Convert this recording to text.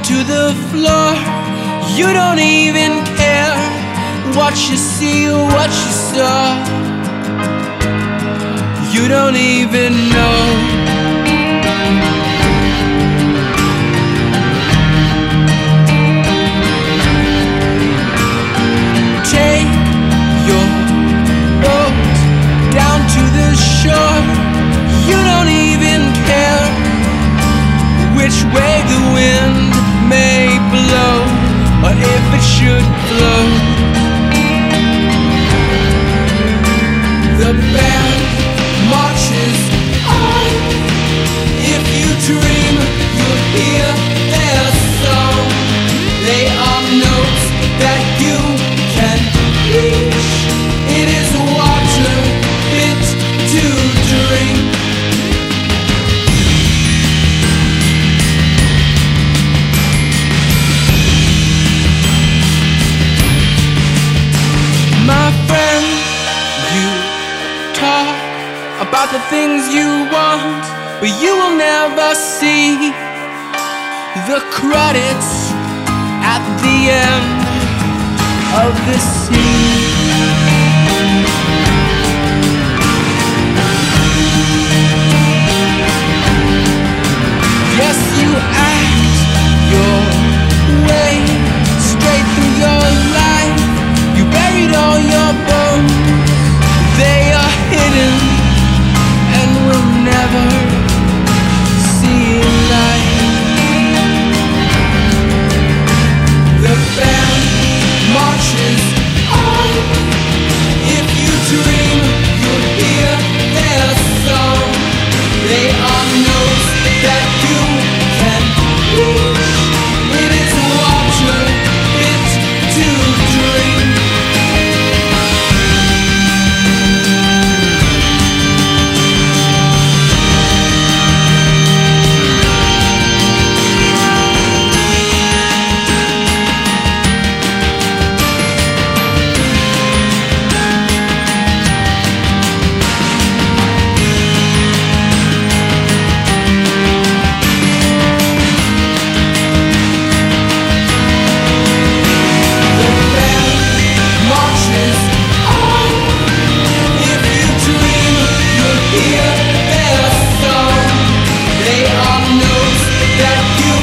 to the floor. You don't even care what you see or what you saw. You don't even know. Take your boat down to the shore. You don't even care which way the wind may blow, or if it should flow. The band marches on. If you dream, you'll hear their song. They are notes that you can reach. It is water fit to drink. My friend, you talk about the things you want, but you will never see the credits at the end of the scene. Yes, you act your way straight through your life. You buried all your bones. They are hidden and will never see light. The band marches on. If you dream, you'll hear their song. They are notes that you can reach. It is water fit to drink. Hear their song. They are notes that you